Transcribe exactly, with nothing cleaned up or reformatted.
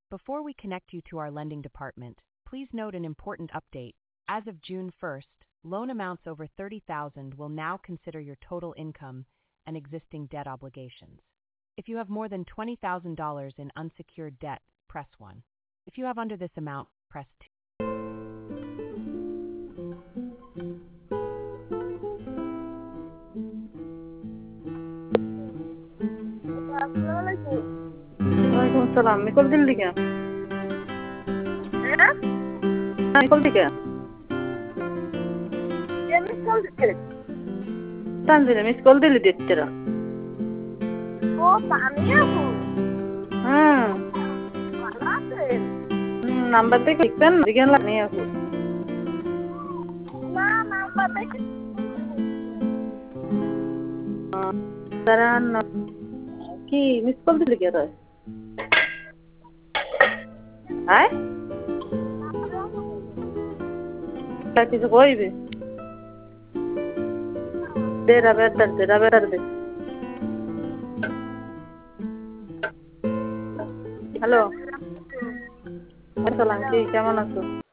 Before we connect you to our lending department, please note an important update. As of June first, loan amounts over thirty thousand dollars will now consider your total income and existing debt obligations. If you have more than twenty thousand dollars in unsecured debt, press one. If you have under this amount, press two. ওয়ালাইকুম সালাম। Mickle Delhi কে? Mickle দিকে? তানজিরে miss call দিলি দিচ্ছিরা। ও তানিয়া আপু হুম ভালো আছেন? Number দেখে লিখবেন দিকেন লাগনি আপু। না নাম্বার দেখে দাঁড়ান কি মিস কল দিলি কে তোর? আয় কিছু কইবে? তেরা বেটার তেরা বেটার দে। হ্যালো আসসালাম, কি কেমন আছো?